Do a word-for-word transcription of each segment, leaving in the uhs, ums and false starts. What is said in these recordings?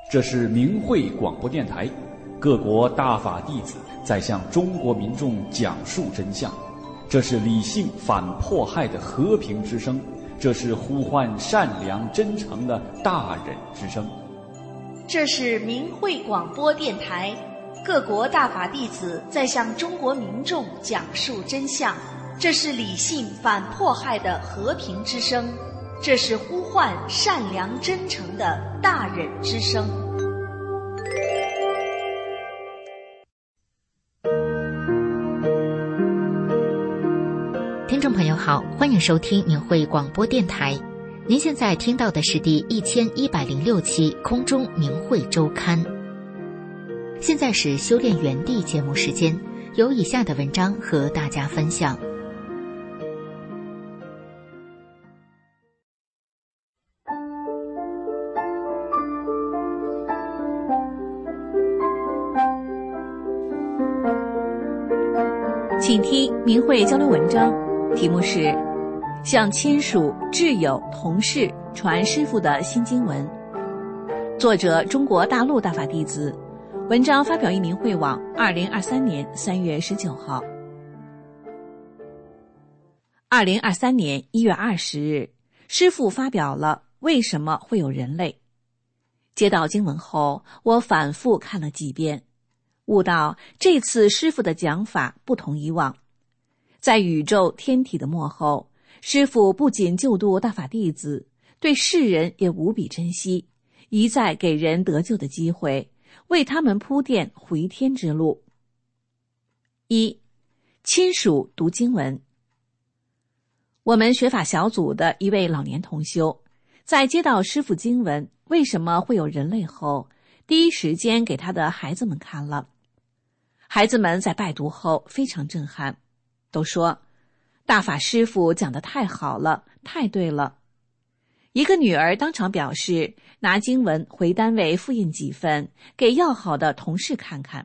这是明慧广播电台，各国大法弟子在向中国民众讲述真相。这是理性反迫害的和平之声，这是呼唤善良真诚的大忍之声。 这是明慧广播电台，各国大法弟子在向中国民众讲述真相。这是理性反迫害的和平之声，这是呼唤善良真诚的大忍之声。 听众朋友好，欢迎收听明慧广播电台。您现在听到的是第一千一百零六期空中明慧周刊。现在是修炼园地节目时间，有以下的文章和大家分享。 请听明慧交流文章，题目是向亲属、挚友、同事传师父的心经文，作者中国大陆大法弟子，文章发表于明慧网二零二三年三月十九号。二零二三年一月二十日，师父发表了为什么会有人类。接到经文后，我反复看了几遍，悟到这次师父的讲法不同以往。在宇宙天体的幕后，师父不仅救度大法弟子，对世人也无比珍惜，一再给人得救的机会，为他们铺垫回天之路。一、亲属读经文。我们学法小组的一位老年同修，在接到师父经文为什么会有人类后，第一时间给他的孩子们看了。孩子们在拜读后非常震撼，都说大法师父讲得太好了，太对了。一个女儿当场表示拿经文回单位复印几份，给要好的同事看看。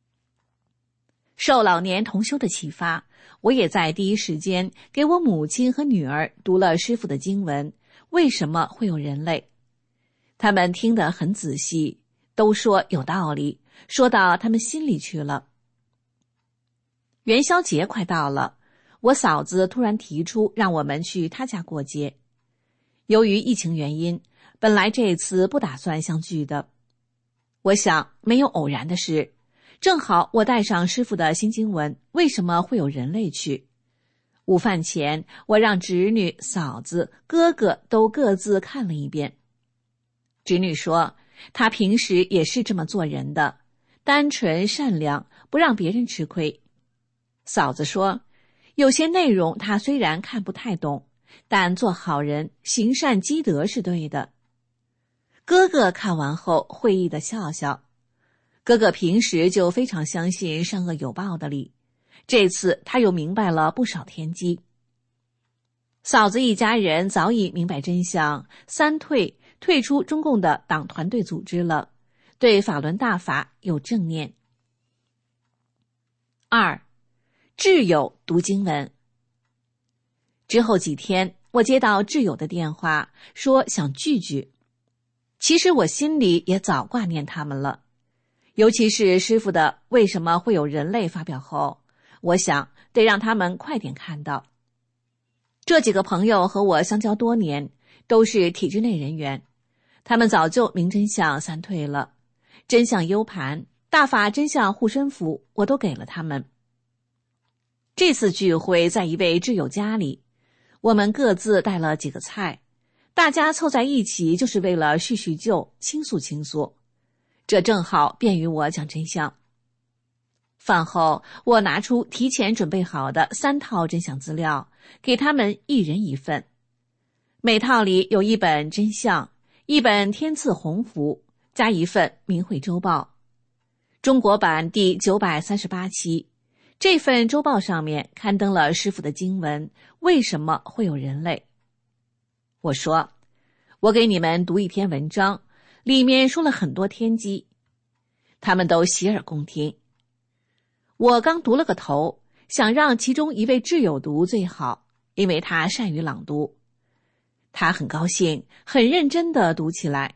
受老年同修的启发，我也在第一时间给我母亲和女儿读了师父的经文，为什么会有人类。他们听得很仔细，都说有道理，说到他们心里去了。元宵节快到了，我嫂子突然提出让我们去她家过节。由于疫情原因，本来这次不打算相聚的。我想没有偶然的事，正好我带上师父的新经文为什么会有人类去。午饭前，我让侄女、嫂子、哥哥都各自看了一遍。侄女说她平时也是这么做人的，单纯善良，不让别人吃亏。嫂子说有些内容她虽然看不太懂，但做好人行善积德是对的。哥哥看完后会意地笑笑，哥哥平时就非常相信善恶有报的理，这次他又明白了不少天机。嫂子一家人早已明白真相，三退退出中共的党团队组织了，对法轮大法有正念。二、挚友读经文。之后几天，我接到挚友的电话，说想聚聚。其实我心里也早挂念他们了，尤其是师父的为什么会有人类发表后，我想得让他们快点看到。这几个朋友和我相交多年，都是体制内人员，他们早就明真相三退了，真相 U 盘、大法真相护身符我都给了他们。这次聚会在一位挚友家里，我们各自带了几个菜，大家凑在一起就是为了叙叙旧，倾诉倾诉，这正好便于我讲真相。饭后，我拿出提前准备好的三套真相资料，给他们一人一份。每套里有一本真相，一本天赐鸿福，加一份明慧周报。中国版第九百三十八期，这份周报上面刊登了师父的经文，为什么会有人类。我说，我给你们读一篇文章，里面说了很多天机。他们都洗耳恭听。我刚读了个头，想让其中一位挚友读最好，因为他善于朗读。他很高兴，很认真地读起来，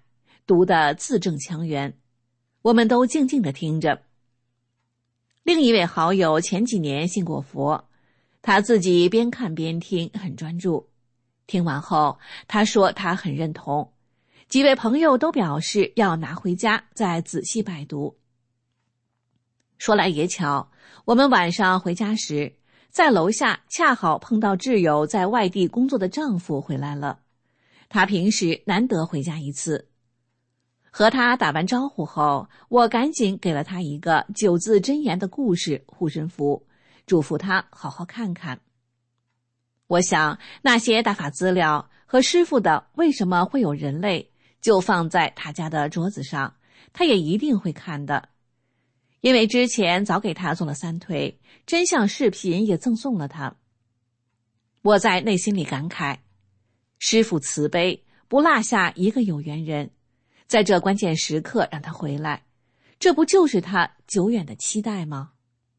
读得字正腔圆，我们都静静地听着。另一位好友前几年信过佛，他自己边看边听，很专注。听完后，他说他很认同，几位朋友都表示要拿回家再仔细拜读。说来也巧，我们晚上回家时，在楼下恰好碰到挚友在外地工作的丈夫回来了，他平时难得回家一次。和他打完招呼后，我赶紧给了他一个九字真言的故事护身符，嘱咐他好好看看。我想那些大法资料和师父的为什么会有人类就放在他家的桌子上，他也一定会看的。因为之前早给他做了三推，真相视频也赠送了他。我在内心里感慨，师父慈悲，不落下一个有缘人，在这关键时刻让他回来，这不就是他久远的期待吗？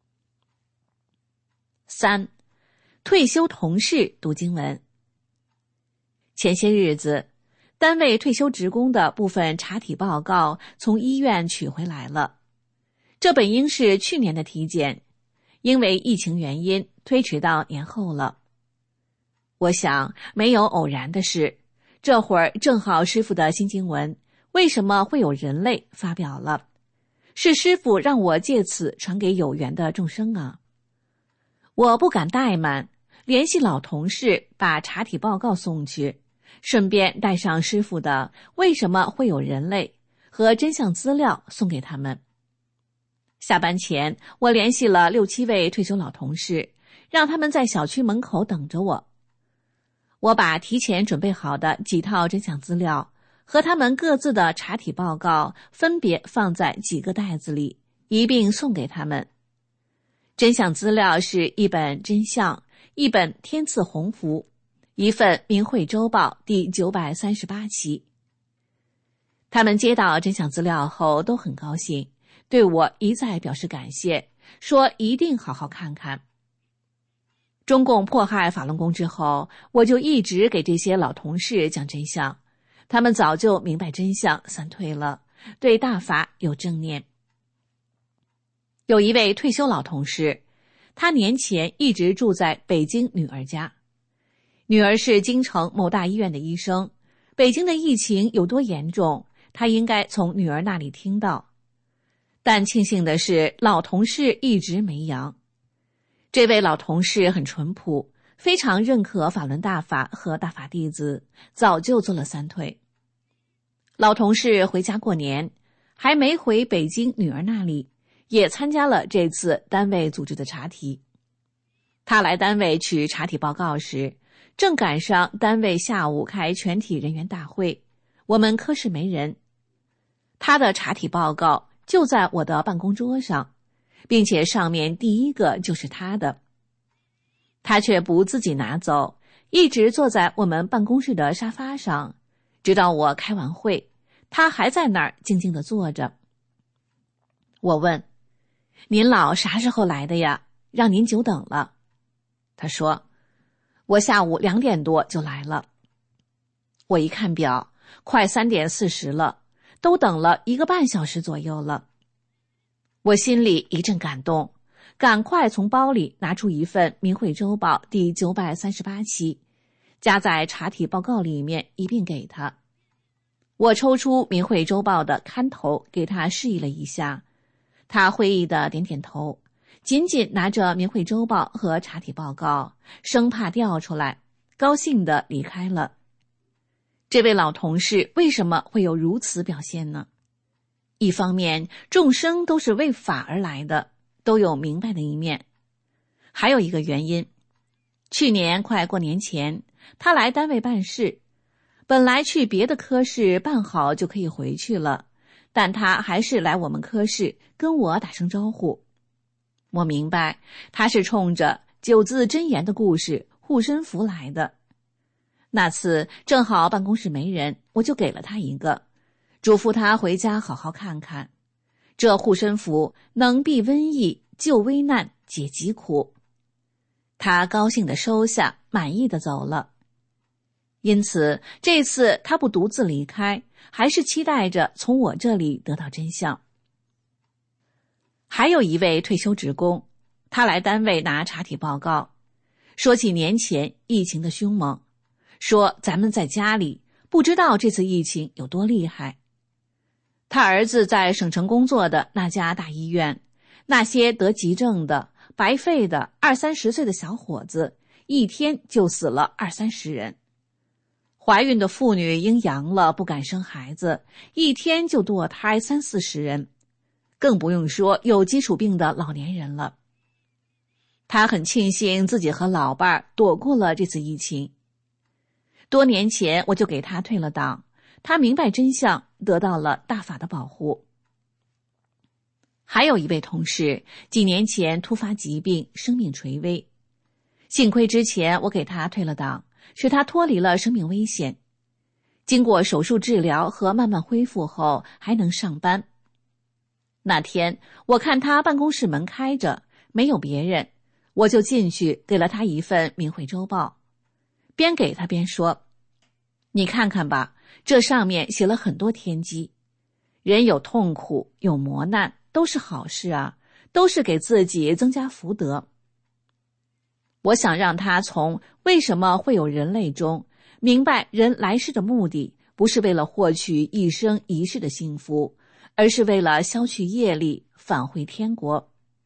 三，退休同事读经文。前些日子，单位退休职工的部分查体报告从医院取回来了。这本应是去年的体检，因为疫情原因推迟到年后了。我想没有偶然的事，这会儿正好师父的新经文为什么会有人类发表了，是师父让我借此传给有缘的众生啊。我不敢怠慢，联系老同事把查体报告送去，顺便带上师父的为什么会有人类和真相资料送给他们。下班前，我联系了六七位退休老同事，让他们在小区门口等着我。我把提前准备好的几套真相资料和他们各自的查体报告分别放在几个袋子里，一并送给他们。真相资料是一本真相，一本天赐鸿福，一份明慧周报第九百三十八期。他们接到真相资料后都很高兴，对我一再表示感谢，说一定好好看看。中共迫害法轮功之后，我就一直给这些老同事讲真相，他们早就明白真相，散退了，对大法有正念。有一位退休老同事，他年前一直住在北京女儿家，女儿是京城某大医院的医生，北京的疫情有多严重，他应该从女儿那里听到。但庆幸的是，老同事一直没阳。这位老同事很淳朴，非常认可法轮大法和大法弟子，早就做了三退。老同事回家过年，还没回北京女儿那里，也参加了这次单位组织的查体。他来单位取查体报告时，正赶上单位下午开全体人员大会，我们科室没人。他的查体报告就在我的办公桌上，并且上面第一个就是他的。他却不自己拿走，一直坐在我们办公室的沙发上，直到我开完会，他还在那儿静静地坐着。我问：您老啥时候来的呀？让您久等了。他说：我下午两点多就来了。我一看表，快三点四十了，都等了一个半小时左右了。我心里一阵感动，赶快从包里拿出一份明慧周报第九百三十八期，夹在查体报告里面一并给他。我抽出明慧周报的刊头给他示意了一下，他会意的点点头，紧紧拿着明慧周报和查体报告，生怕掉出来，高兴地离开了。这位老同事为什么会有如此表现呢？一方面，众生都是为法而来的，都有明白的一面。还有一个原因，去年快过年前，他来单位办事，本来去别的科室办好就可以回去了，但他还是来我们科室跟我打声招呼。我明白，他是冲着九字真言的故事护身符来的。那次正好办公室没人，我就给了他一个，嘱咐他回家好好看看。这护身符能避瘟疫、救危难、解疾苦。他高兴地收下，满意地走了。 因此这次他不独自离开，还是期待着从我这里得到真相。还有一位退休职工，他来单位拿查体报告，说起年前疫情的凶猛，说咱们在家里不知道这次疫情有多厉害。他儿子在省城工作的那家大医院，那些得急症的、白肺的二三十岁的小伙子，一天就死了二三十人。怀孕的妇女因阳了不敢生孩子，一天就堕胎三四十人，更不用说有基础病的老年人了。他很庆幸自己和老伴儿躲过了这次疫情。多年前我就给他退了党，他明白真相，得到了大法的保护。还有一位同事，几年前突发疾病，生命垂危，幸亏之前我给他退了党，使他脱离了生命危险。经过手术治疗和慢慢恢复后，还能上班。那天我看他办公室门开着，没有别人，我就进去给了他一份《明慧周报》，边给他边说：你看看吧，这上面写了很多天机，人有痛苦有磨难都是好事啊，都是给自己增加福德。我想让他从为什么会有人类中明白人来世的目的不是为了获取一生一世的幸福，而是为了消去业力，返回天国。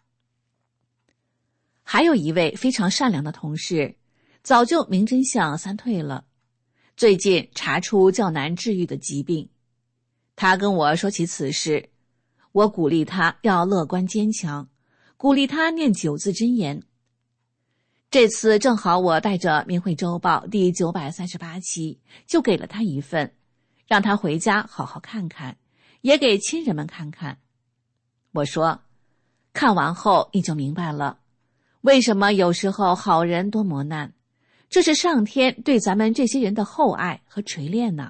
还有一位非常善良的同事，早就明真相三退了，最近查出较难治愈的疾病。他跟我说起此事，我鼓励他要乐观坚强，鼓励他念九字真言。这次正好我带着《明慧周报》第九百三十八期，就给了他一份，让他回家好好看看，也给亲人们看看。我说，看完后你就明白了，为什么有时候好人多磨难，这是上天对咱们这些人的厚爱和垂恋呢。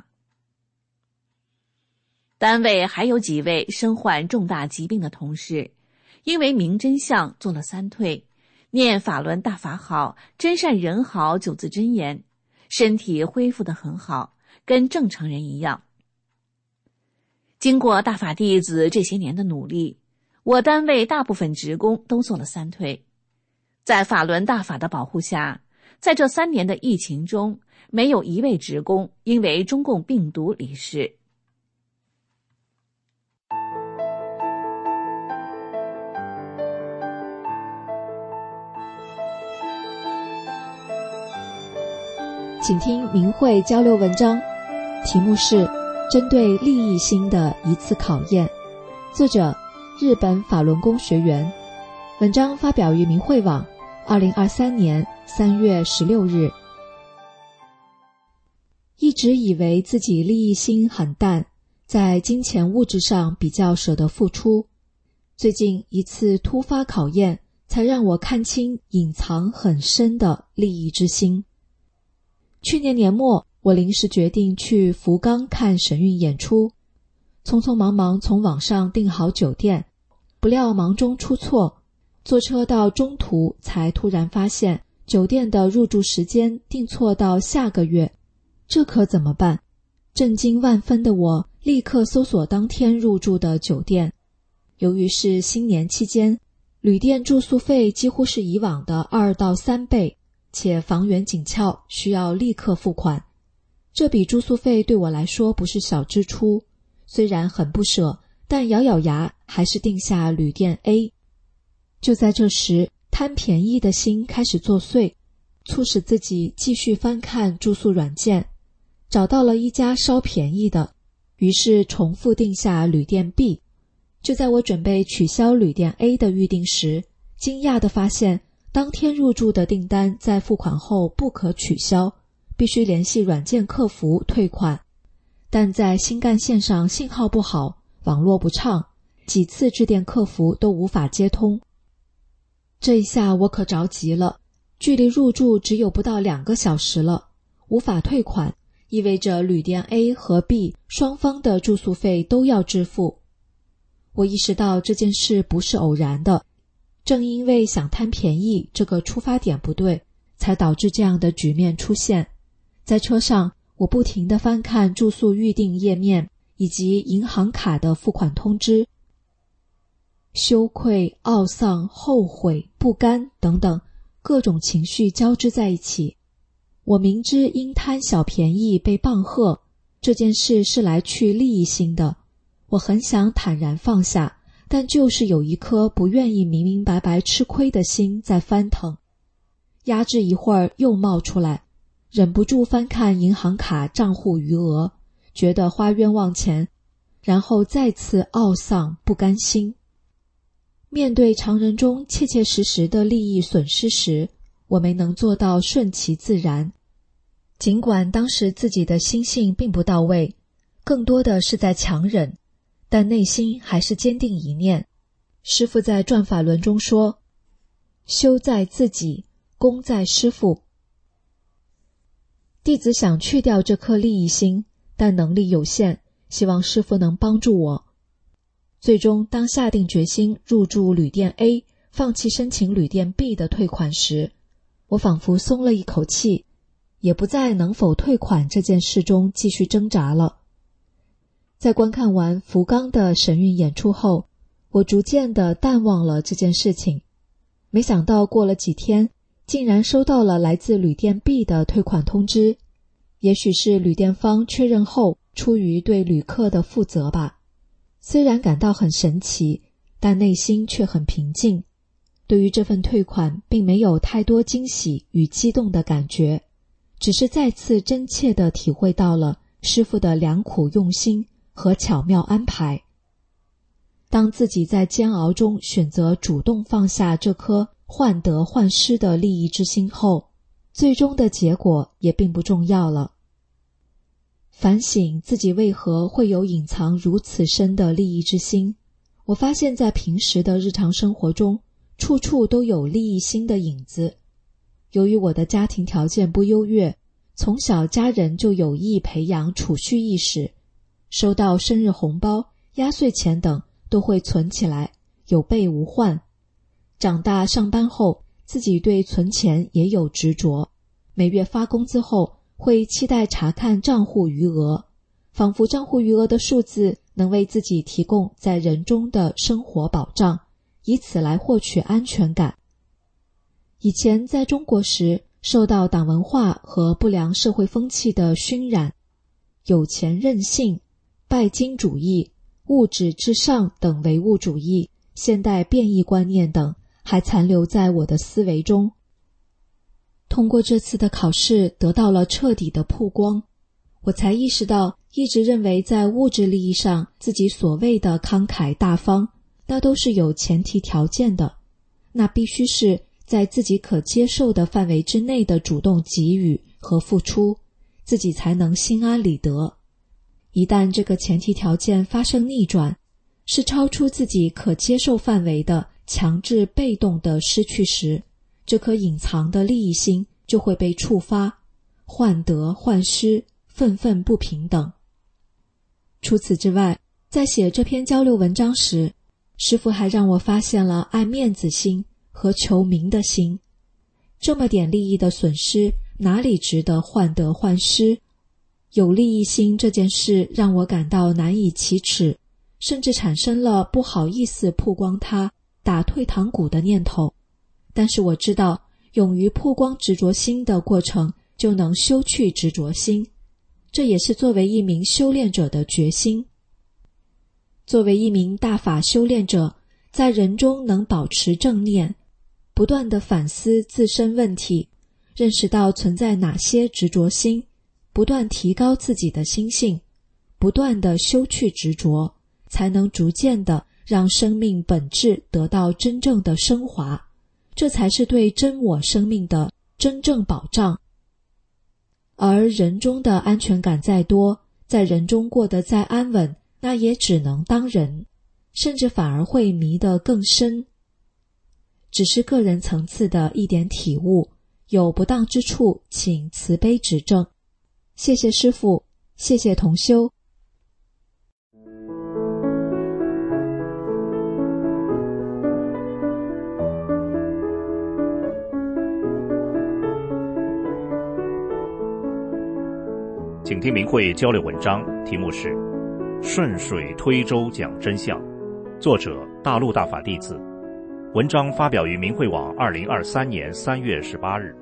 单位还有几位身患重大疾病的同事，因为明真相做了三退，念法轮大法好，真善人好九字真言，身体恢复得很好，跟正常人一样。经过大法弟子这些年的努力，我单位大部分职工都做了三退。在法轮大法的保护下，在这三年的疫情中，没有一位职工因为中共病毒离世。 请听明慧交流文章，题目是针对利益心的一次考验，作者日本法轮功学员，文章发表于明慧网二零二三年三月十六日。一直以为自己利益心很淡，在金钱物质上比较舍得付出，最近一次突发考验才让我看清隐藏很深的利益之心。去年年末，我临时决定去福冈看神韵演出，匆匆忙忙从网上订好酒店，不料忙中出错，坐车到中途才突然发现酒店的入住时间订错到下个月，这可怎么办？震惊万分的我立刻搜索当天入住的酒店，由于是新年期间，旅店住宿费几乎是以往的二到三倍，且房源紧俏，需要立刻付款。这笔住宿费对我来说不是小支出，虽然很不舍，但咬咬牙还是定下旅店 A。 就在这时，贪便宜的心开始作祟，促使自己继续翻看住宿软件，找到了一家稍便宜的，于是重复定下旅店 B。 就在我准备取消旅店 A 的预订时，惊讶地发现当天入住的订单在付款后不可取消，必须联系软件客服退款。但在新干线上信号不好，网络不畅，几次致电客服都无法接通。这一下我可着急了，距离入住只有不到两个小时了，无法退款，意味着旅店 A 和 B 双方的住宿费都要支付。我意识到这件事不是偶然的，正因为想贪便宜这个出发点不对，才导致这样的局面出现。在车上， 我不停地翻看住宿预订页面以及银行卡的付款通知，羞愧、懊丧、后悔、不甘等等各种情绪交织在一起。我明知因贪小便宜被棒喝，这件事是来去利益心的，我很想坦然放下，但就是有一颗不愿意明明白白吃亏的心在翻腾，压制一会儿又冒出来，忍不住翻看银行卡账户余额，觉得花冤枉钱，然后再次懊丧不甘心。面对常人中切切实实的利益损失时，我没能做到顺其自然。尽管当时自己的心性并不到位，更多的是在强忍，但内心还是坚定一念。师父在转法轮中说，修在自己，功在师父。弟子想去掉这颗利益心，但能力有限，希望师父能帮助我。最终当下定决心入住旅店 A， 放弃申请旅店 B 的退款时，我仿佛松了一口气，也不在能否退款这件事中继续挣扎了。在观看完福冈的神韵演出后，我逐渐地淡忘了这件事情。没想到过了几天，竟然收到了来自旅店 B 的退款通知。也许是旅店方确认后出于对旅客的负责吧。虽然感到很神奇，但内心却很平静。对于这份退款并没有太多惊喜与激动的感觉，只是再次真切地体会到了师父的良苦用心和巧妙安排。当自己在煎熬中选择主动放下这颗患得患失的利益之心后，最终的结果也并不重要了。反省自己为何会有隐藏如此深的利益之心，我发现在平时的日常生活中，处处都有利益心的影子。由于我的家庭条件不优越，从小家人就有意培养储蓄意识，收到生日红包、压岁钱等都会存起来，有备无患。长大上班后，自己对存钱也有执着，每月发工资后会期待查看账户余额，仿佛账户余额的数字能为自己提供在人中的生活保障，以此来获取安全感。以前在中国时，受到党文化和不良社会风气的熏染，有钱任性、拜金主义、物质至上等唯物主义、现代变异观念等还残留在我的思维中。通过这次的考试得到了彻底的曝光，我才意识到一直认为在物质利益上自己所谓的慷慨大方，那都是有前提条件的，那必须是在自己可接受的范围之内的主动给予和付出，自己才能心安理得。一旦这个前提条件发生逆转，是超出自己可接受范围的强制被动的失去时，这颗隐藏的利益心就会被触发，患得患失，愤愤不平等。除此之外，在写这篇交流文章时，师父还让我发现了爱面子心和求名的心。这么点利益的损失，哪里值得患得患失？有利益心这件事让我感到难以启齿，甚至产生了不好意思曝光它、打退堂鼓的念头。但是我知道，勇于曝光执着心的过程，就能修去执着心。这也是作为一名修炼者的决心。作为一名大法修炼者，在人中能保持正念，不断地反思自身问题，认识到存在哪些执着心，不断提高自己的心性，不断地修去执着，才能逐渐地让生命本质得到真正的升华。这才是对真我生命的真正保障。而人中的安全感再多，在人中过得再安稳，那也只能当人，甚至反而会迷得更深。只是个人层次的一点体悟，有不当之处，请慈悲指正。谢谢师父，谢谢同修。 请听明慧交流文章，题目是《顺水推舟讲真相》，作者大陆大法弟子。文章发表于明慧网二零二三年三月十八日。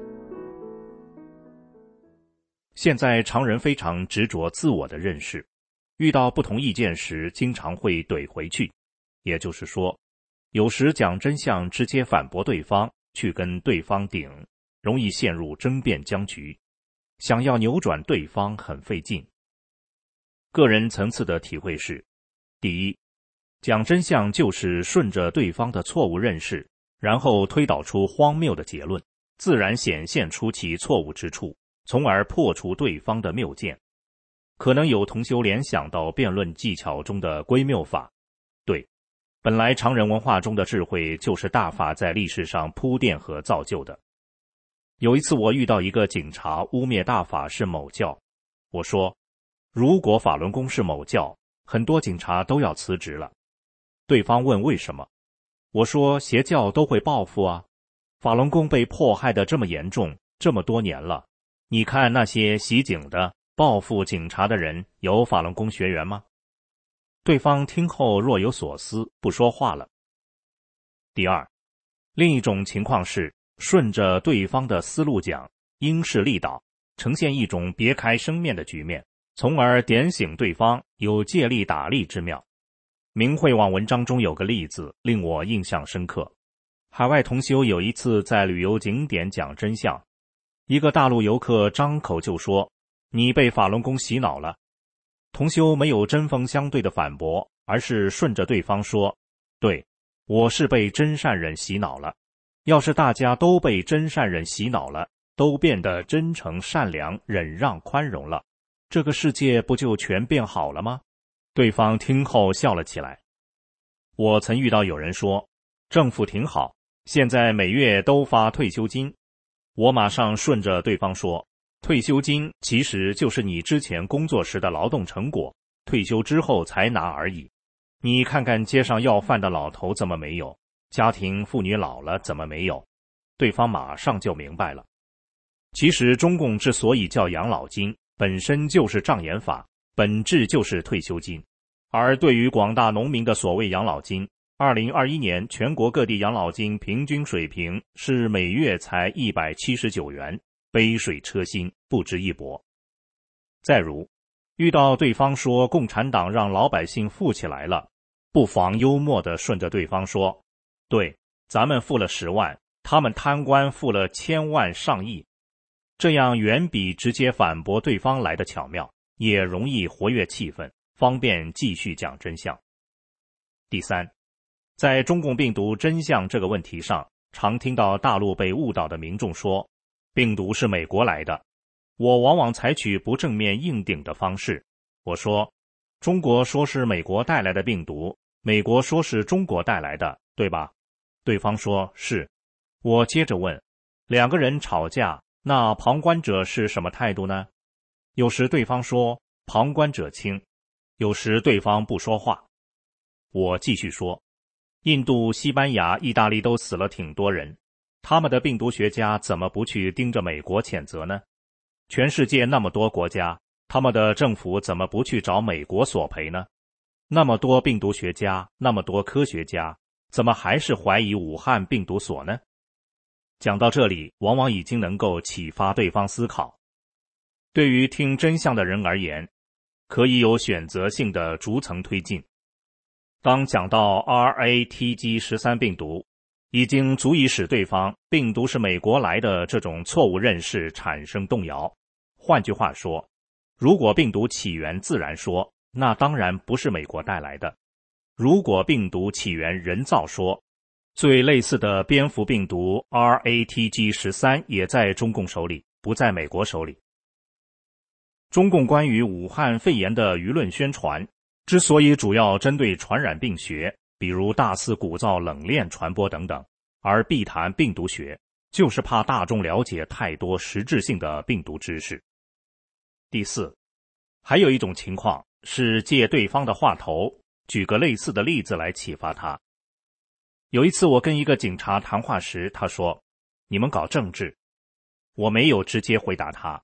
现在常人非常执着自我的认识，遇到不同意见时经常会怼回去，也就是说，有时讲真相直接反驳对方，去跟对方顶，容易陷入争辩僵局，想要扭转对方很费劲。个人层次的体会是，第一，讲真相就是顺着对方的错误认识，然后推导出荒谬的结论，自然显现出其错误之处，从而破除对方的谬见。可能有同修联想到辩论技巧中的归谬法，对，本来常人文化中的智慧就是大法在历史上铺垫和造就的。有一次我遇到一个警察污蔑大法是某教，我说，如果法轮功是某教，很多警察都要辞职了。对方问为什么，我说邪教都会报复啊，法轮功被迫害得这么严重，这么多年了，你看那些袭警的、报复警察的人，有法轮功学员吗？对方听后若有所思，不说话了。第二，另一种情况是顺着对方的思路讲，因势利导，呈现一种别开生面的局面，从而点醒对方有借力打力之妙。明慧网文章中有个例子令我印象深刻。海外同修有一次在旅游景点讲真相，一个大陆游客张口就说，你被法轮功洗脑了。同修没有针锋相对的反驳，而是顺着对方说，对，我是被真善忍洗脑了。要是大家都被真善忍洗脑了，都变得真诚善良忍让宽容了，这个世界不就全变好了吗？对方听后笑了起来。我曾遇到有人说，政府挺好，现在每月都发退休金。我马上顺着对方说，退休金其实就是你之前工作时的劳动成果，退休之后才拿而已。你看看街上要饭的老头怎么没有，家庭妇女老了怎么没有？对方马上就明白了。其实中共之所以叫养老金，本身就是障眼法，本质就是退休金。而对于广大农民的所谓养老金，二零二一年全国各地养老金平均水平是每月才一百七十九元，杯水车薪，不值一驳。再如，遇到对方说共产党让老百姓富起来了，不妨幽默地顺着对方说，对，咱们富了十万，他们贪官富了千万上亿。这样远比直接反驳对方来的巧妙，也容易活跃气氛，方便继续讲真相。第三，在中共病毒真相这个问题上，常听到大陆被误导的民众说，病毒是美国来的。我往往采取不正面硬顶的方式，我说，中国说是美国带来的病毒，美国说是中国带来的，对吧？对方说是。我接着问，两个人吵架，那旁观者是什么态度呢？有时对方说旁观者清，有时对方不说话。我继续说，印度、西班牙、意大利都死了挺多人，他们的病毒学家怎么不去盯着美国谴责呢？全世界那么多国家，他们的政府怎么不去找美国索赔呢？那么多病毒学家，那么多科学家，怎么还是怀疑武汉病毒所呢？讲到这里，往往已经能够启发对方思考。对于听真相的人而言，可以有选择性的逐层推进。当讲到 R A T G 十三 病毒，已经足以使对方病毒是美国来的这种错误认识产生动摇。换句话说，如果病毒起源自然说，那当然不是美国带来的。如果病毒起源人造说，最类似的蝙蝠病毒 R A T G 十三 也在中共手里，不在美国手里。中共关于武汉肺炎的舆论宣传，之所以主要针对传染病学，比如大肆鼓噪冷链传播等等，而避谈病毒学，就是怕大众了解太多实质性的病毒知识。第四，还有一种情况是借对方的话头，举个类似的例子来启发他。有一次我跟一个警察谈话时，他说，你们搞政治。我没有直接回答他，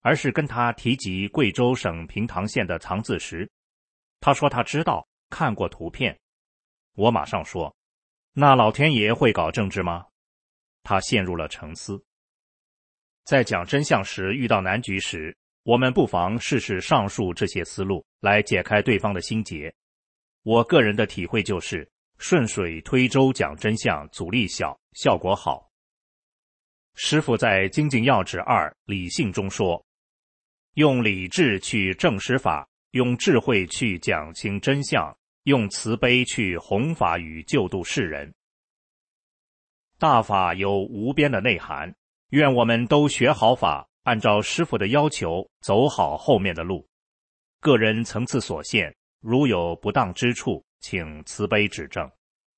而是跟他提及贵州省平塘县的藏字石。他说他知道，看过图片。我马上说，那老天爷会搞政治吗？他陷入了沉思。在讲真相时遇到难局时，我们不妨试试上述这些思路，来解开对方的心结。我个人的体会就是，顺水推舟讲真相，阻力小，效果好。师父在《精进要旨二理性》中说，用理智去证实法，用智慧去讲清真相，用慈悲去弘法与救度世人。大法有无边的内涵，愿我们都学好法，按照师父的要求走好后面的路。个人层次所限，如有不当之处，请慈悲指正。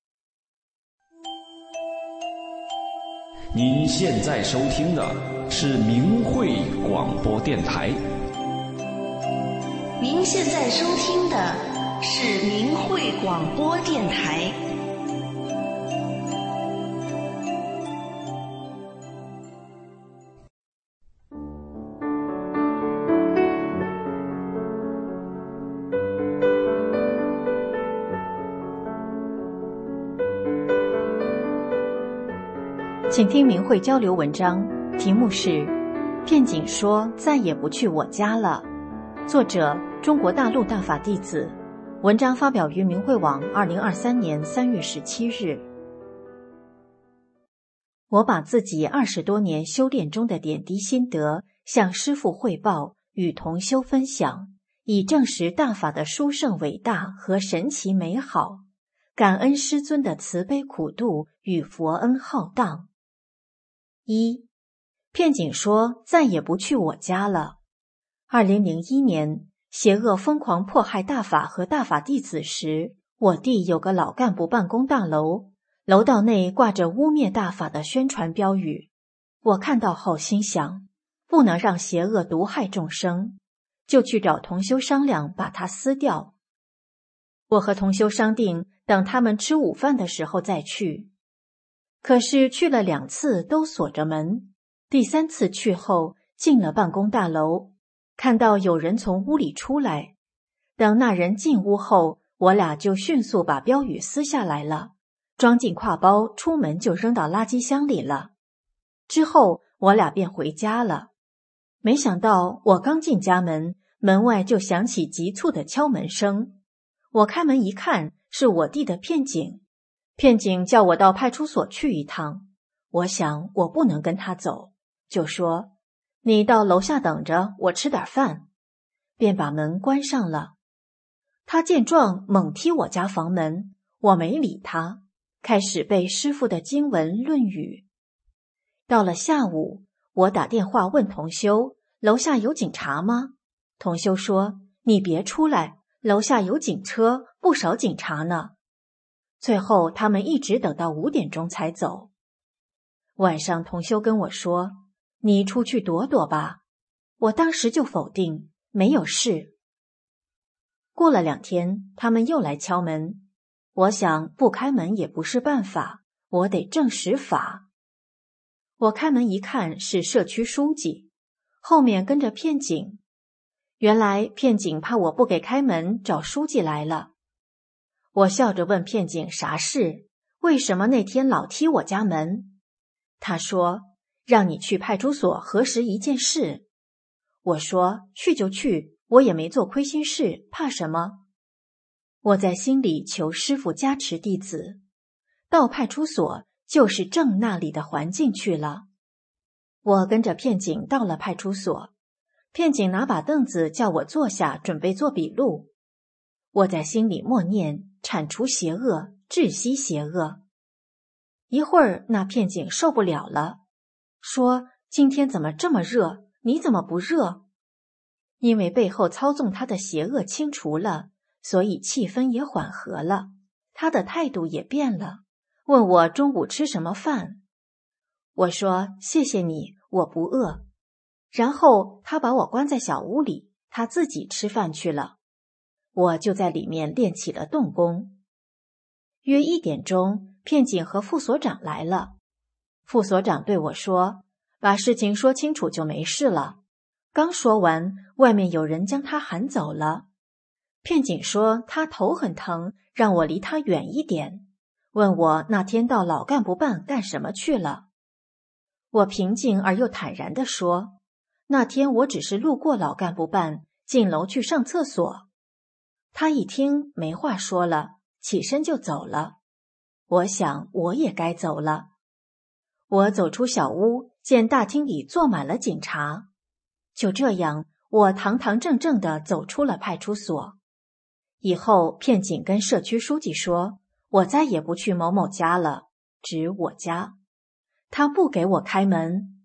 您现在收听的是明慧广播电台。 您现在收听的是明慧广播电台。 请听明慧交流文章，题目是片警说再也不去我家了，作者中国大陆大法弟子，文章发表于明慧网二零二三年三月十七日。我把自己二十多年修炼中的点滴心得向师父汇报，与同修分享，以证实大法的殊胜伟大和神奇美好，感恩师尊的慈悲苦度与佛恩浩荡。一，片警说再也不去我家了。二零零一年，邪恶疯狂迫害大法和大法弟子时，我地有个老干部办公大楼，楼道内挂着污蔑大法的宣传标语。我看到后心想，不能让邪恶毒害众生，就去找同修商量把它撕掉。我和同修商定，等他们吃午饭的时候再去。可是去了两次都锁着门，第三次去后进了办公大楼，看到有人从屋里出来。等那人进屋后，我俩就迅速把标语撕下来了，装进挎包，出门就扔到垃圾箱里了。之后我俩便回家了。没想到我刚进家门，门外就响起急促的敲门声。我开门一看，是我弟的片警。片警叫我到派出所去一趟，我想我不能跟他走，就说你到楼下等着，我吃点饭，便把门关上了。他见状猛踢我家房门，我没理他，开始背师父的经文论语。到了下午，我打电话问同修，楼下有警察吗？同修说，你别出来，楼下有警车，不少警察呢。最后他们一直等到五点钟才走。晚上同修跟我说，你出去躲躲吧。我当时就否定，没有事。过了两天，他们又来敲门，我想不开门也不是办法，我得证实法。我开门一看，是社区书记，后面跟着片警。原来片警怕我不给开门，找书记来了。我笑着问片警啥事，为什么那天老踢我家门？他说，让你去派出所核实一件事。我说，去就去，我也没做亏心事，怕什么？我在心里求师父加持弟子，到派出所就是正那里的环境去了。我跟着片警到了派出所，片警拿把凳子叫我坐下，准备做笔录。我在心里默念，铲除邪恶，窒息邪恶。一会儿那片警受不了了，说，今天怎么这么热，你怎么不热？因为背后操纵他的邪恶清除了，所以气氛也缓和了，他的态度也变了，问我中午吃什么饭。我说，谢谢你，我不饿。然后他把我关在小屋里，他自己吃饭去了。我就在里面练起了动功。约一点钟，片警和副所长来了。副所长对我说，把事情说清楚就没事了。 刚说完，外面有人将他喊走了。片警说他头很疼，让我离他远一点，问我那天到老干部办干什么去了。我平静而又坦然地说，那天我只是路过老干部办，进楼去上厕所。他一听没话说了，起身就走了。我想我也该走了。我走出小屋，见大厅里坐满了警察。就这样，我堂堂正正地走出了派出所。以后片警跟社区书记说，我再也不去某某家了，指我家。他不给我开门。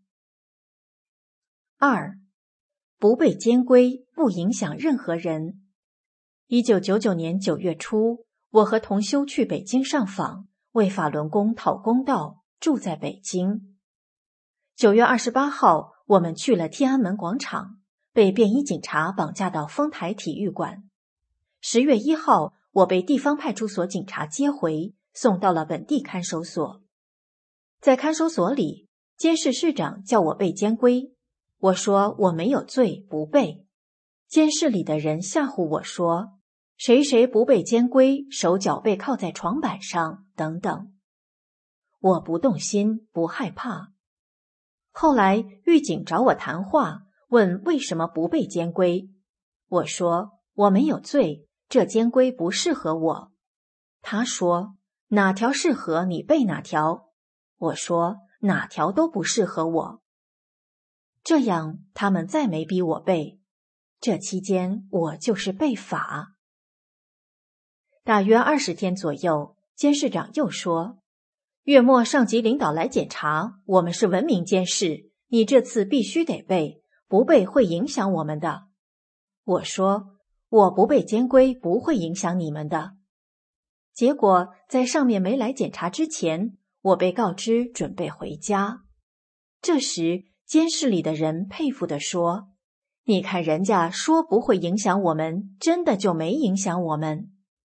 二，不被监规，不影响任何人。一九九九年九月初，我和同修去北京上访，为法轮功讨公道，住在北京。九月二十八号，我们去了天安门广场，被便衣警察绑架到丰台体育馆。十月一号，我被地方派出所警察接回，送到了本地看守所。在看守所里，监视室长叫我背监规，我说我没有罪，不背。监视里的人吓唬我说，谁谁不背监规，手脚被铐在床板上，等等。我不动心，不害怕。后来狱警找我谈话，问为什么不背监规。我说我没有罪，这监规不适合我。他说哪条适合你背哪条。我说哪条都不适合我。这样他们再没逼我背。这期间我就是背法。大约二十天左右，监视长又说，月末上级领导来检查，我们是文明监视，你这次必须得背，不背会影响我们的。我说我不背监规不会影响你们的。结果在上面没来检查之前，我被告知准备回家。这时监视里的人佩服地说，你看人家说不会影响我们，真的就没影响我们。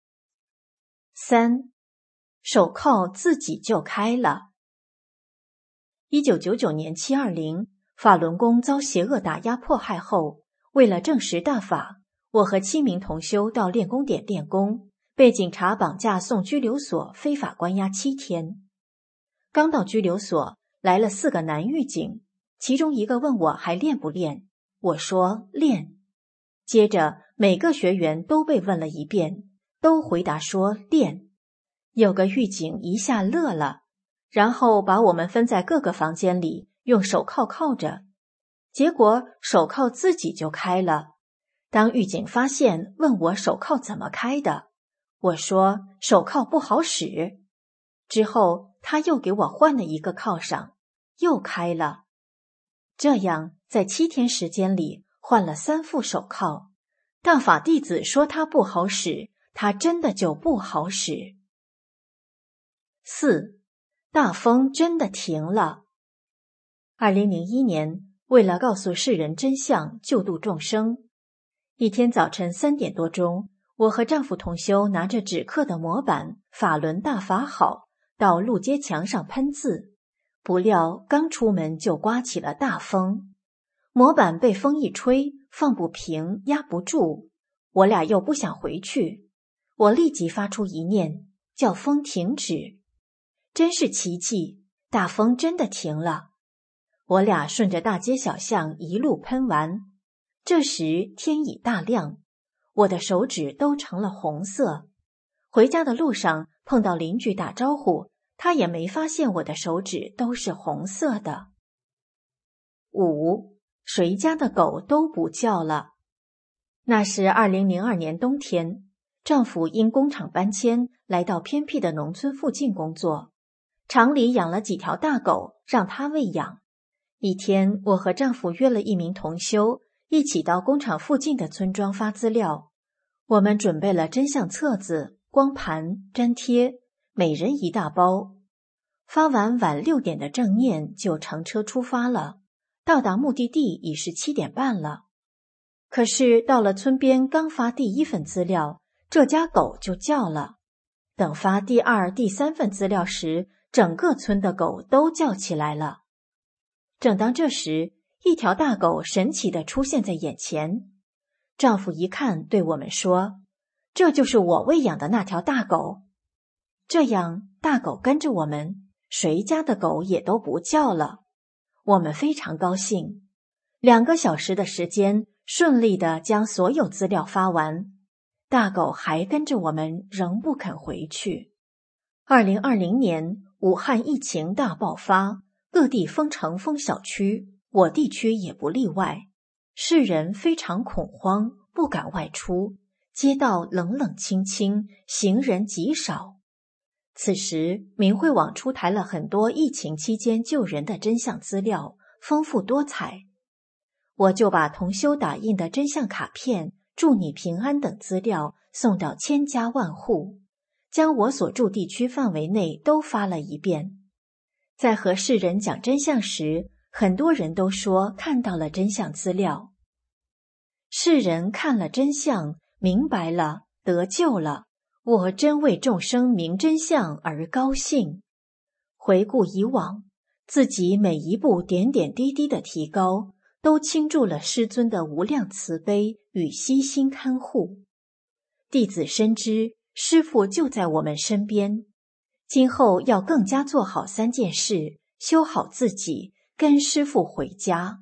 三，手铐自己就开了。一九九九年七二零，法轮功遭邪恶打压迫害后，为了证实大法，我和七名同修到练功点练功，被警察绑架送拘留所，非法关押七天。刚到拘留所，来了四个男狱警，其中一个问我还练不练，我说练。接着每个学员都被问了一遍，都回答说练。有个狱警一下乐了，然后把我们分在各个房间里，用手铐铐着。结果手铐自己就开了。当狱警发现，问我手铐怎么开的，我说手铐不好使。之后他又给我换了一个铐上，又开了。这样在七天时间里换了三副手铐。大法弟子说他不好使，他真的就不好使。四，大风真的停了。二零零一年，为了告诉世人真相，救度众生，一天早晨三点多钟，我和丈夫同修拿着纸刻的模板法轮大法好，到路街墙上喷字，不料刚出门就刮起了大风，模板被风一吹，放不平，压不住，我俩又不想回去，我立即发出一念，叫风停止。真是奇迹，大风真的停了。我俩顺着大街小巷一路喷完，这时天已大亮，我的手指都成了红色。回家的路上碰到邻居打招呼，他也没发现我的手指都是红色的。五，谁家的狗都不叫了。那是二零零二年冬天，丈夫因工厂搬迁来到偏僻的农村附近工作，厂里养了几条大狗，让他喂养。一天，我和丈夫约了一名同修，一起到工厂附近的村庄发资料。我们准备了真相册子、光盘、粘贴，每人一大包。发完晚六点的正念，就乘车出发了。到达目的地已是七点半了。可是到了村边，刚发第一份资料，这家狗就叫了。等发第二、第三份资料时，整个村的狗都叫起来了。正当这时， 一条大狗神奇地出现在眼前。丈夫一看，对我们说：“这就是我喂养的那条大狗。”这样，大狗跟着我们，谁家的狗也都不叫了。我们非常高兴。两个小时的时间，顺利地将所有资料发完。大狗还跟着我们，仍不肯回去。二零二零年，武汉疫情大爆发，各地封城封小区，我地区也不例外。世人非常恐慌，不敢外出，街道冷冷清清，行人极少。此时，明慧网出台了很多疫情期间救人的真相资料，丰富多彩。我就把同修打印的真相卡片、祝你平安等资料送到千家万户，将我所住地区范围内都发了一遍。在和世人讲真相时，很多人都说看到了真相资料。世人看了真相，明白了，得救了，我真为众生明真相而高兴。回顾以往，自己每一步点点滴滴的提高，都倾注了师尊的无量慈悲与悉心看护。弟子深知师父就在我们身边，今后要更加做好三件事，修好自己，跟师父回家。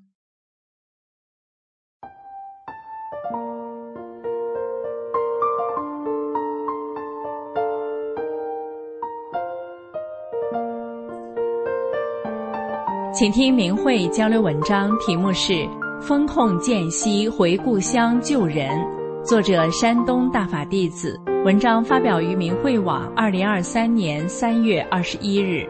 请听明慧交流文章，题目是《风控间隙回故乡救人》，作者山东大法弟子。文章发表于明慧网，二零二三年三月二十一日。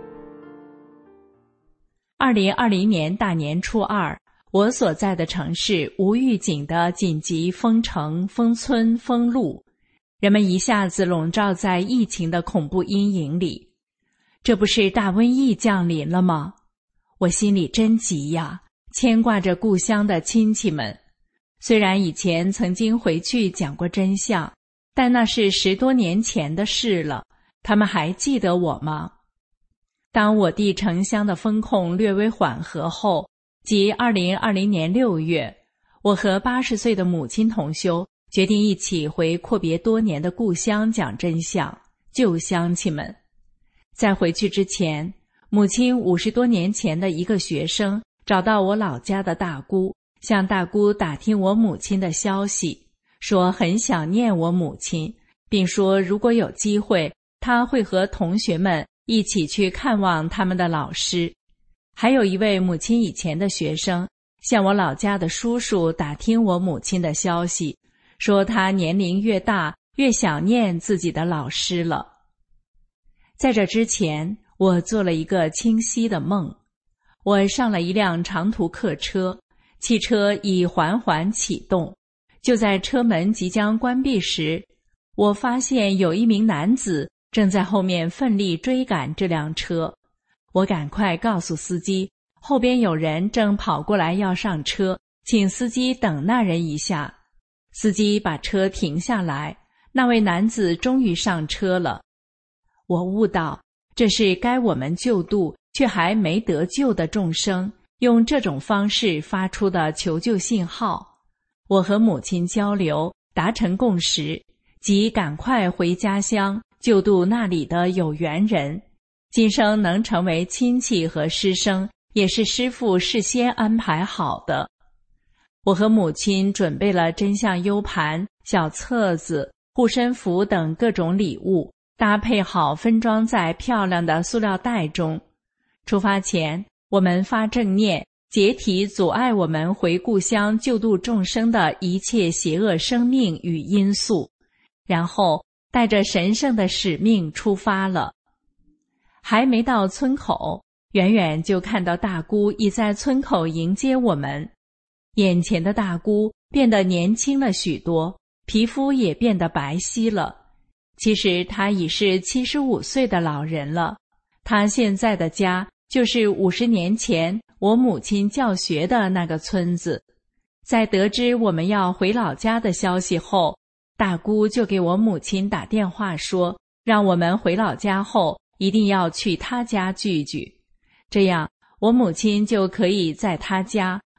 二零二零年大年初二，我所在的城市无预警的紧急封城、封村、封路，人们一下子笼罩在疫情的恐怖阴影里。这不是大瘟疫降临了吗？我心里真急呀，牵挂着故乡的亲戚们。虽然以前曾经回去讲过真相，但那是十多年前的事了，他们还记得我吗？当我地城乡的封控略微缓和后，即二零二零年六月，我和八十岁的母亲同修决定一起回阔别多年的故乡讲真相，救乡亲们。在回去之前，母亲五十多年前的一个学生找到我老家的大姑，向大姑打听我母亲的消息，说很想念我母亲，并说如果有机会，他会和同学们一起去看望他们的老师。还有一位母亲以前的学生向我老家的叔叔打听我母亲的消息，说他年龄越大，越想念自己的老师了。在这之前，我做了一个清晰的梦。我上了一辆长途客车，汽车已缓缓启动。就在车门即将关闭时，我发现有一名男子正在后面奋力追赶这辆车。我赶快告诉司机，后边有人正跑过来要上车，请司机等那人一下。司机把车停下来，那位男子终于上车了。我悟到，这是该我们救度却还没得救的众生用这种方式发出的求救信号。我和母亲交流，达成共识，即赶快回家乡救度那里的有缘人。今生能成为亲戚和师生，也是师父事先安排好的。我和母亲准备了真相 U 盘、小册子、护身符等各种礼物，搭配好分装在漂亮的塑料袋中。出发前，我们发正念，解体阻碍我们回故乡救度众生的一切邪恶生命与因素，然后带着神圣的使命出发了。还没到村口，远远就看到大姑已在村口迎接我们。眼前的大姑变得年轻了许多，皮肤也变得白皙了。其实她已是七十五岁的老人了，她现在的家就是五十年前我母亲教学的那个村子。在得知我们要回老家的消息后，大姑就给我母亲打电话说，让我们回老家后一定要去她家聚聚，这样我母亲就可以在她家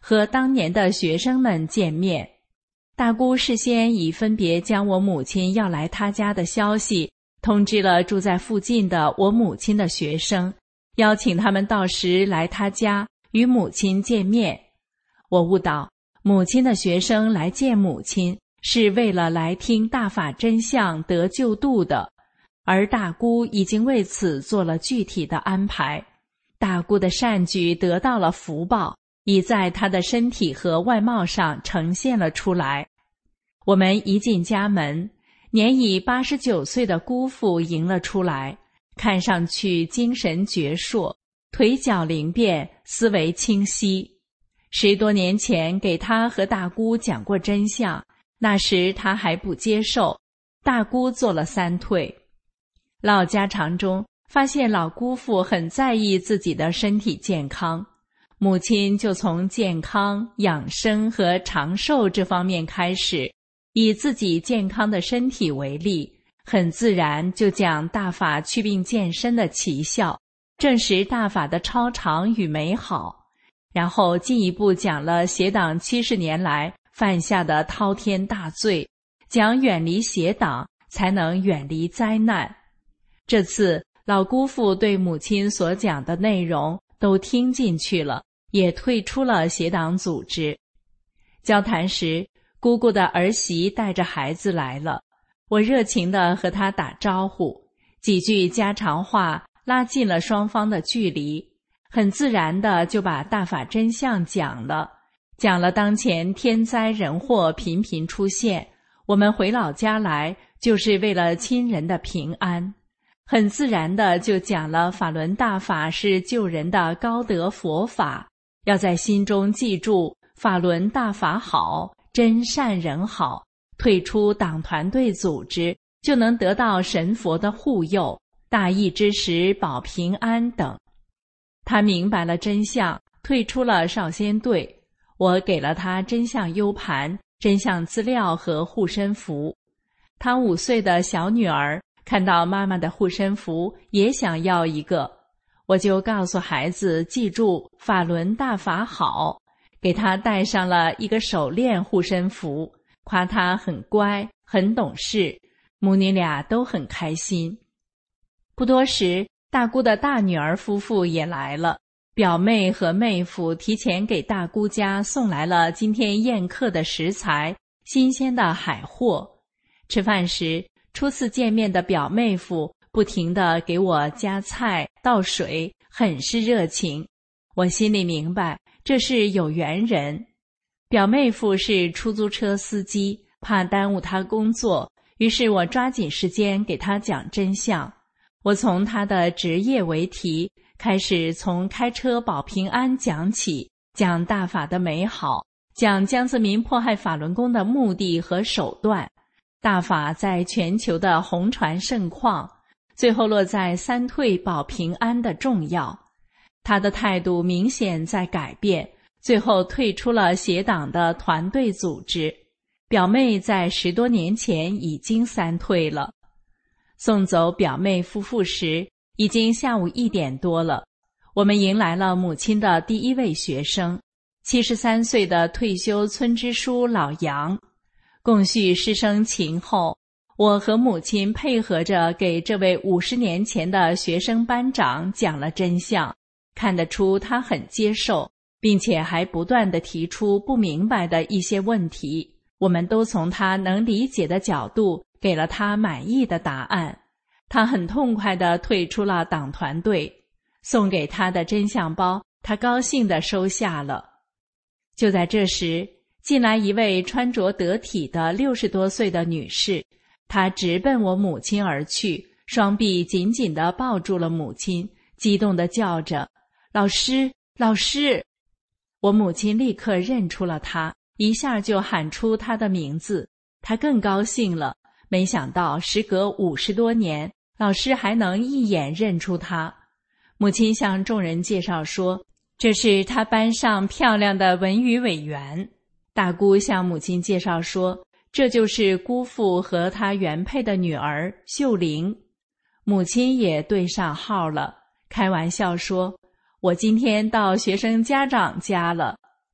和当年的学生们见面。大姑事先已分别将我母亲要来她家的消息通知了住在附近的我母亲的学生，邀请他们到时来她家与母亲见面。我悟到，母亲的学生来见母亲是为了来听大法真相得救度的，而大姑已经为此做了具体的安排。大姑的善举得到了福报，已在她的身体和外貌上呈现了出来。我们一进家门，年已八十九岁的姑父迎了出来，看上去精神矍铄，腿脚灵便，思维清晰。十多年前给他和大姑讲过真相，那时他还不接受，大姑做了三退。唠家常中发现老姑父很在意自己的身体健康，母亲就从健康、养生和长寿这方面开始，以自己健康的身体为例，很自然就讲大法祛病健身的奇效，证实大法的超常与美好，然后进一步讲了邪党七十年来犯下的滔天大罪，讲远离邪党才能远离灾难。这次老姑父对母亲所讲的内容都听进去了，也退出了邪党组织。交谈时，姑姑的儿媳带着孩子来了，我热情地和她打招呼，几句家常话拉近了双方的距离，很自然地就把大法真相讲了，讲了当前天灾人祸频频出现，我们回老家来就是为了亲人的平安。很自然地就讲了法轮大法是救人的高德佛法，要在心中记住法轮大法好，真善人好，退出党团队组织就能得到神佛的护佑，大疫之时保平安等。他明白了真相，退出了少先队。我给了他真相 U 盘、真相资料和护身符。他五岁的小女儿看到妈妈的护身符也想要一个，我就告诉孩子记住法轮大法好，给他戴上了一个手链护身符，夸他很乖很懂事，母女俩都很开心。不多时，大姑的大女儿夫妇也来了，表妹和妹夫提前给大姑家送来了今天宴客的食材，新鲜的海货。吃饭时，初次见面的表妹夫不停地给我夹菜倒水，很是热情。我心里明白这是有缘人。表妹夫是出租车司机，怕耽误他工作，于是我抓紧时间给他讲真相。我从他的职业为题，开始从开车保平安讲起，讲大法的美好，讲江泽民迫害法轮功的目的和手段，大法在全球的红传盛况，最后落在三退保平安的重要。他的态度明显在改变，最后退出了邪党的团队组织。表妹在十多年前已经三退了。送走表妹夫妇时，已经下午一点多了。我们迎来了母亲的第一位学生，七十三岁的退休村支书老杨。共叙师生情后，我和母亲配合着给这位五十年前的学生班长讲了真相，看得出他很接受，并且还不断地提出不明白的一些问题，我们都从他能理解的角度给了他满意的答案。他很痛快地退出了党团队，送给他的真相包他高兴地收下了。就在这时，进来一位穿着得体的六十多岁的女士，她直奔我母亲而去，双臂紧紧地抱住了母亲，激动地叫着：“老师，老师！”我母亲立刻认出了她，一下就喊出她的名字。她更高兴了，没想到时隔五十多年，老师还能一眼认出她。母亲向众人介绍说，这是她班上漂亮的文娱委员。大姑向母亲介绍说，这就是姑父和他原配的女儿秀玲。母亲也对上号了，开玩笑说，我今天到学生家长家了。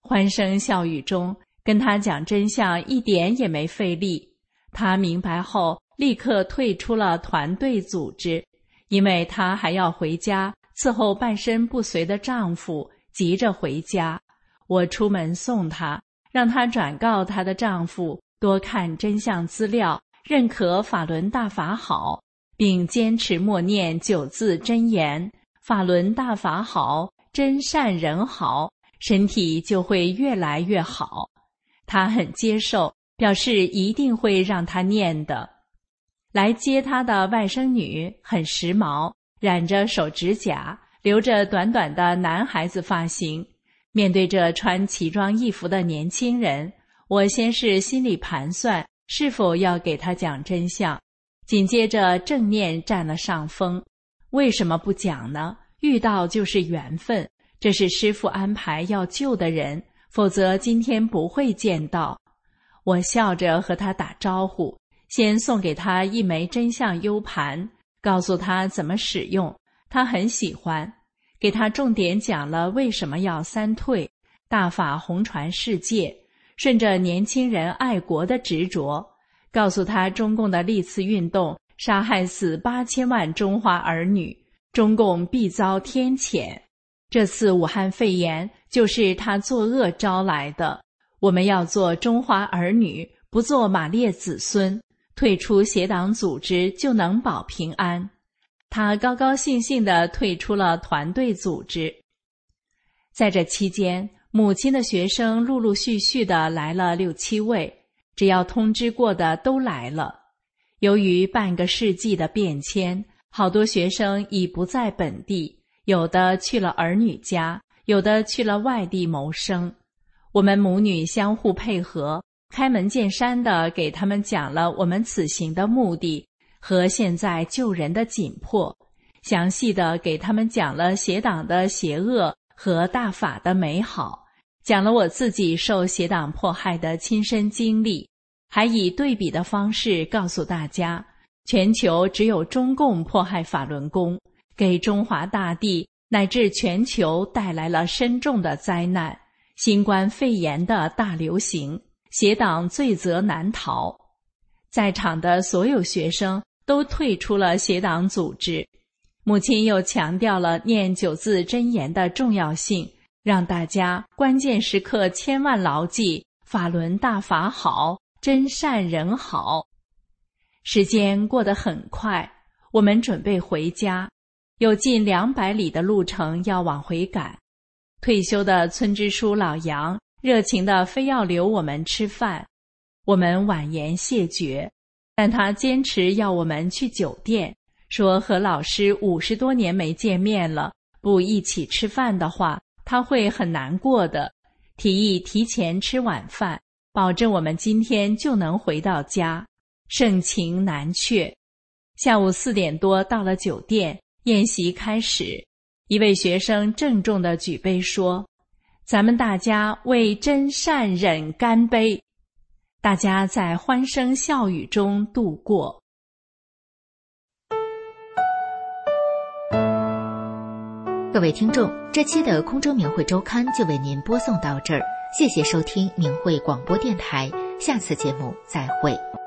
欢声笑语中，跟他讲真相一点也没费力。他明白后，立刻退出了团队组织，因为她还要回家伺候半身不遂的丈夫，急着回家。我出门送她，让她转告她的丈夫多看真相资料，认可法轮大法好，并坚持默念九字真言：法轮大法好，真善人好，身体就会越来越好。她很接受，表示一定会让她念的。来接她的外甥女很时髦，染着手指甲，留着短短的男孩子发型。面对着穿奇装异服的年轻人，我先是心里盘算是否要给他讲真相，紧接着正念占了上风。为什么不讲呢？遇到就是缘分，这是师父安排要救的人，否则今天不会见到。我笑着和他打招呼，先送给他一枚真相 U 盘，告诉他怎么使用，他很喜欢。给他重点讲了为什么要三退，大法弘传世界，顺着年轻人爱国的执着，告诉他中共的历次运动杀害死八千万中华儿女，中共必遭天谴。这次武汉肺炎就是他作恶招来的，我们要做中华儿女，不做马列子孙，退出邪党组织就能保平安。他高高兴兴地退出了团队组织。在这期间，母亲的学生陆陆续续的来了六七位，只要通知过的都来了。由于半个世纪的变迁，好多学生已不在本地，有的去了儿女家，有的去了外地谋生。我们母女相互配合，开门见山地给他们讲了我们此行的目的和现在救人的紧迫，详细地给他们讲了邪党的邪恶和大法的美好，讲了我自己受邪党迫害的亲身经历，还以对比的方式告诉大家，全球只有中共迫害法轮功，给中华大地乃至全球带来了深重的灾难，新冠肺炎的大流行，邪党罪责难逃。在场的所有学生都退出了邪党组织。母亲又强调了念九字真言的重要性，让大家关键时刻千万牢记法轮大法好，真善人好。时间过得很快，我们准备回家，有近两百里的路程要往回赶。退休的村支书老杨热情地非要留我们吃饭，我们婉言谢绝，但他坚持要我们去酒店，说和老师五十多年没见面了，不一起吃饭的话，他会很难过的，提议提前吃晚饭，保证我们今天就能回到家。盛情难却。下午四点多到了酒店，宴席开始，一位学生郑重地举杯说：“咱们大家为真善忍干杯。”大家在欢声笑语中度过。 各位听众，这期的空中明慧周刊就为您播送到这儿，谢谢收听明慧广播电台，下次节目再会。